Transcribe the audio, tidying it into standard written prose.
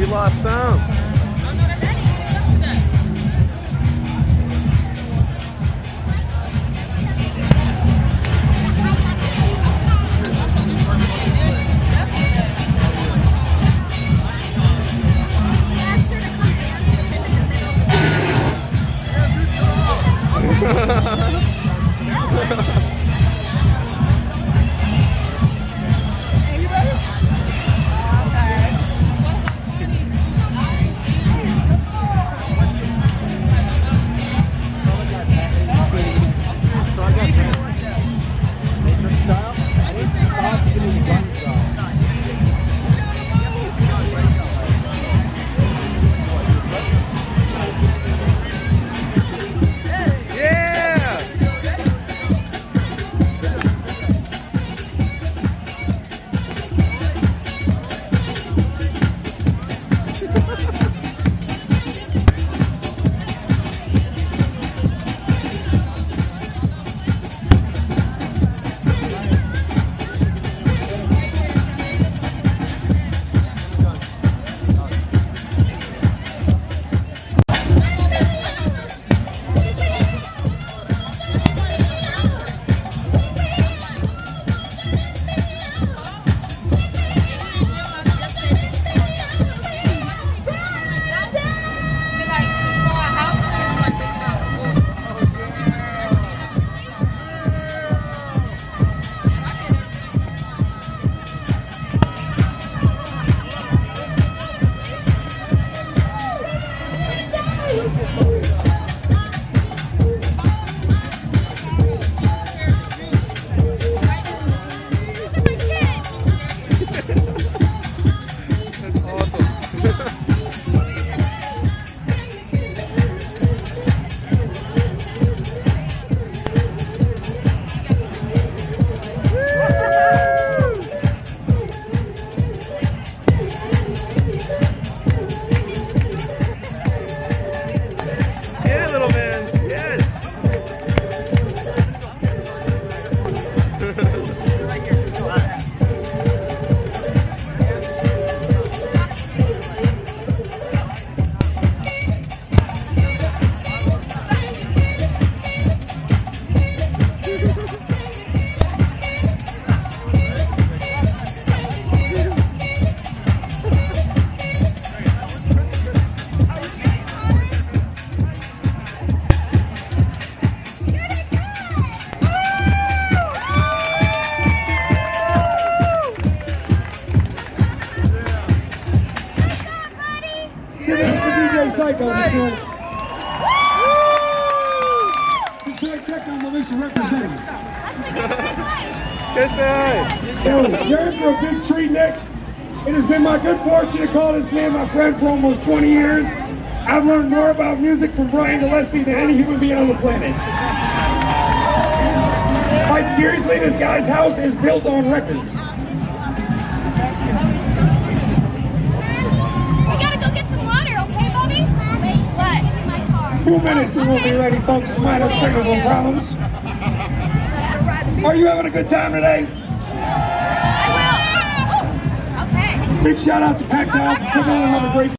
You lost some. Psycho, Detroit Techno Militia representing. You're in for a big treat next. It has been my good fortune to call this man my friend for almost 20 years. I've learned more about music from Brian Gillespie than any human being on the planet. Like, seriously, this guy's house is built on records. 2 minutes and we'll be ready, folks. Minor technical problems. Are you having a good time today? I will. Okay. Big shout out to Pax Health for putting on another great